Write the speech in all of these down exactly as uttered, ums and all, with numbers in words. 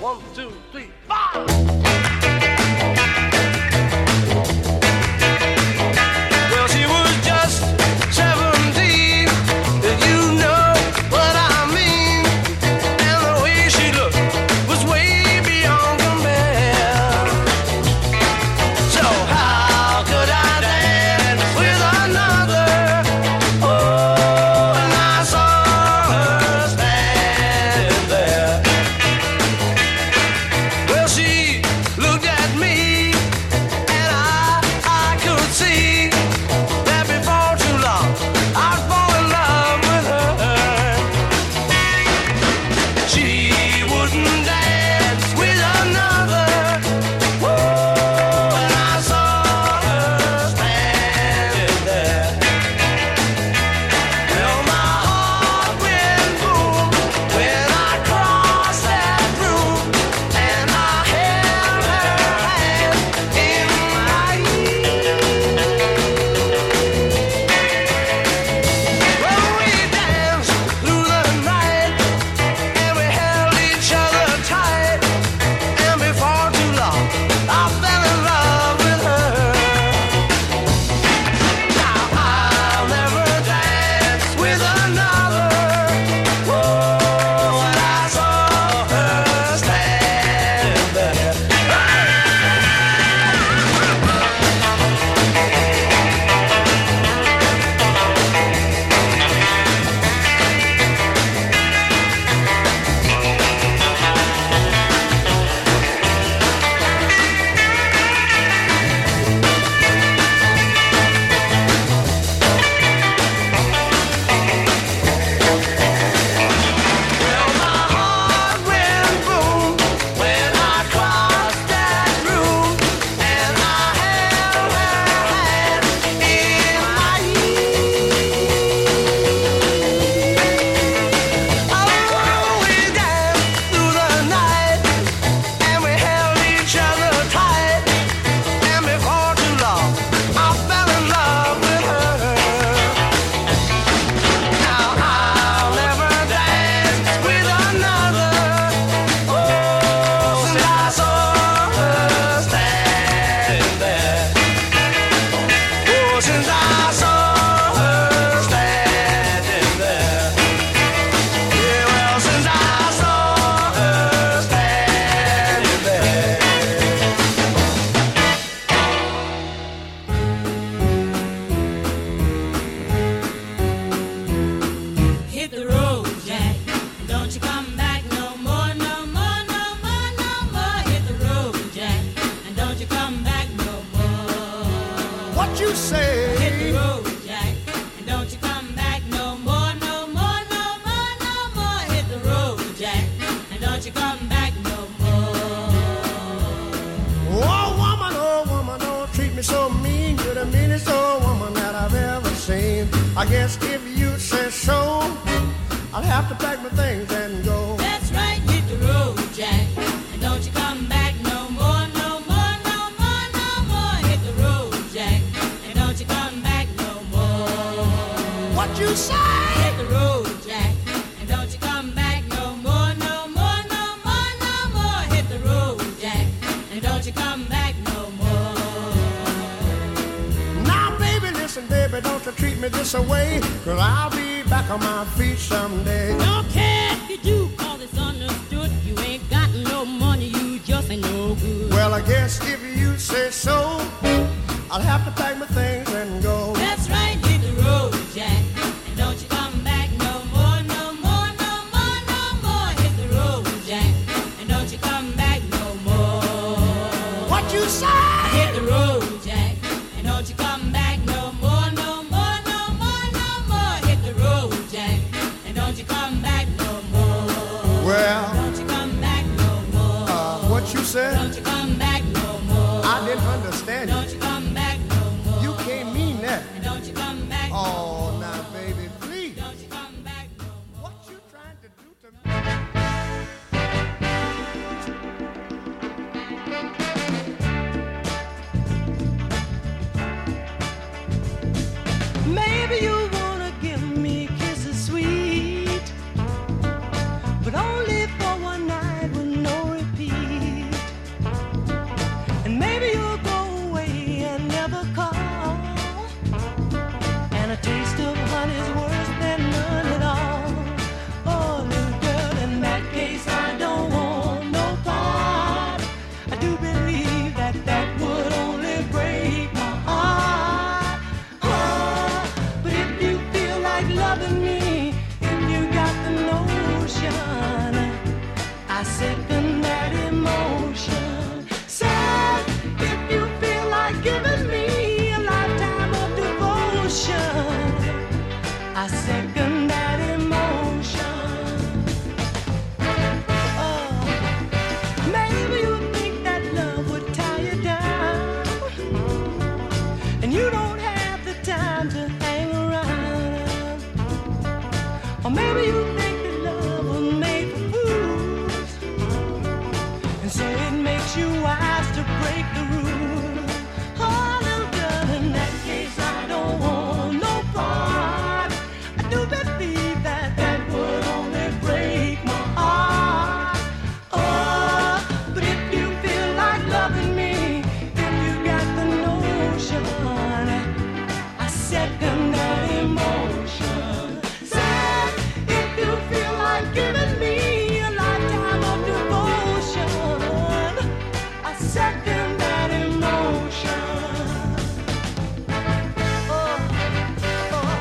One, two, three, four. Well, she was just seventeen, and you know what I mean. And the way she looked was way beyond compare. So how could I dance with another? Oh, and I saw her standing there. Well, she looked at me, and I, I could see that before too long I'd fall in love with her. She wouldn't dance with another. Whoa, and I saw her standing there. Well, my heart went boom when I crossed that room, and I held her hand in mine. Well, we danced through the night, and we held each other tight, and before too long I fell in love with her. Now I'll never dance with another. Whoa, and I saw her standing there. Well, my heart went boom when I crossed that room, and I held her hand in mine. Oh, we danced through the night, and we held each other tight, and before too long I fell in love with her. Now I'll never dance with another. Oh, since I saw her standing there. Oh, since I saw her standing there. Yeah, well, since I saw her standing there. Hit the road, Jack. Don't you come back no more, no more, no more, no more. Hit the road, Jack. And don't you come back no more. What you say? Hit the road, Jack. And don't you come back no more, no more, no more, no more. Hit the road, Jack. And don't you come back no more. Oh, woman, oh, woman, don't treat me so mean. You're the meanest old woman that I've ever seen. I guess if you say so, I'll have to pack my things and go. That's right, hit the road, Jack. And don't you come back no more, no more, no more, no more. Hit the road, Jack. And don't you come back no more. What you say? Hit the road, Jack. And don't you come back no more, no more, no more, no more. Hit the road, Jack. And don't you come back no more. Now, baby, listen, baby, don't you treat me this away, 'cause I'll be back on my feet someday. Don't care if you do, cause it's understood. You ain't got no money, you just ain't no good. Well, I guess if you say so, I'll have to pack my things and go. That's right, hit the road, Jack. And don't you come back no more, no more, no more, no more. Hit the road, Jack. And don't you come back no more. What you say? Hit the road, Jack. And don't you come back no more, no more, no more, no more. Hit the road, Jack. And don't you come back no more. Well, Don't you come back no more. uh, what you said? Don't you come back no more. I didn't understand you. Don't you come back no more. You can't mean that. And don't you come back no more. Oh, now, baby, please. Don't you come back no more. What you trying to do to me? but only for one night with no repeat. Or maybe you think that love was made for fools, and so it makes you wise to break the rules. Oh, little girl, in that case I don't want no part. I do believe that that would only break my heart. Oh, but if you feel like loving me, if you got the notion, I second that emotion. Said, if you feel like giving me a lifetime of devotion, I second that emotion. Oh, oh, oh,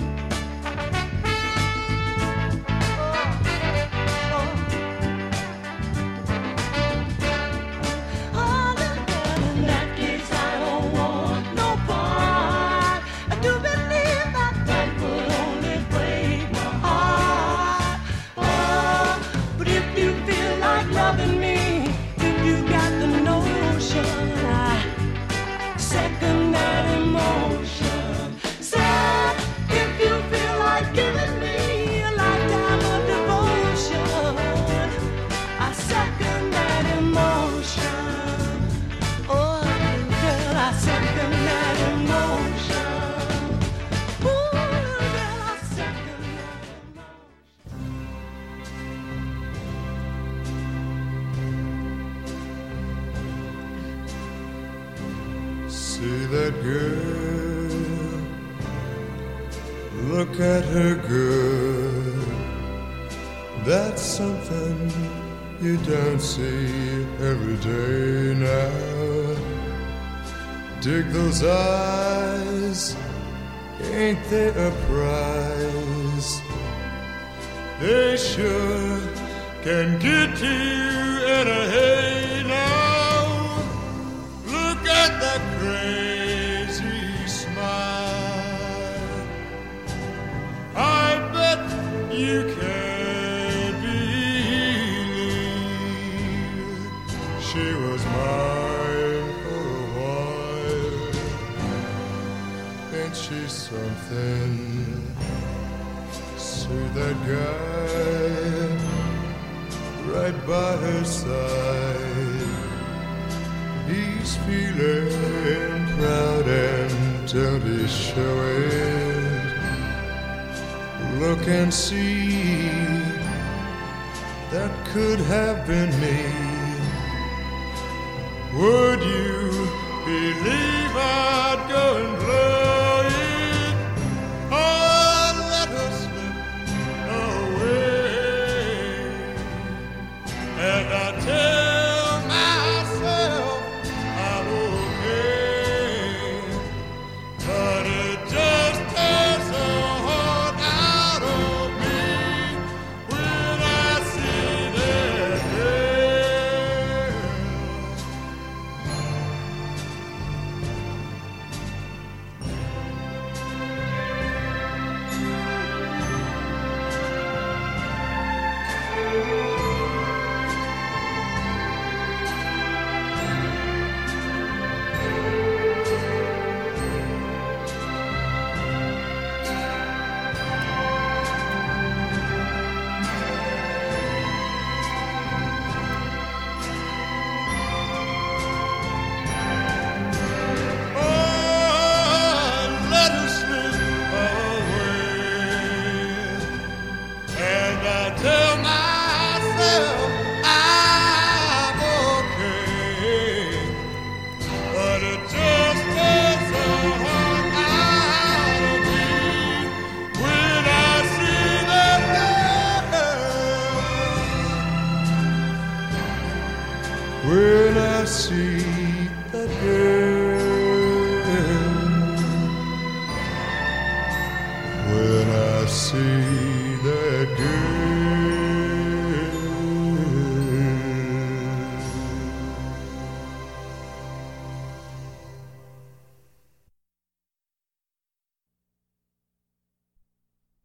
oh. Oh, little girl, in that case I don't want no part. I do believe that that would only break my heart. Oh, but if you feel like loving me, if you got the notion, I second that emotion. Said, if you feel like giving me a lifetime of devotion, I second that emotion. Oh, little girl, I second that emotion. Ooh, little girl, I second that emotion. See that girl, look at her good. That's something you don't see every day now. Dig those eyes, ain't they a prize? They sure can get you in a hay now. Look at that crazy smile. I bet you can't believe she was mine for a while. Ain't she something? See that guy right by her side. He's feeling proud and don't he show it? Look and see, that could have been me. Would you believe I'd go and blow it? Oh, let her slip away. And I tell myself I'm okay, but it just tears the heart out of me when I see that girl. When I see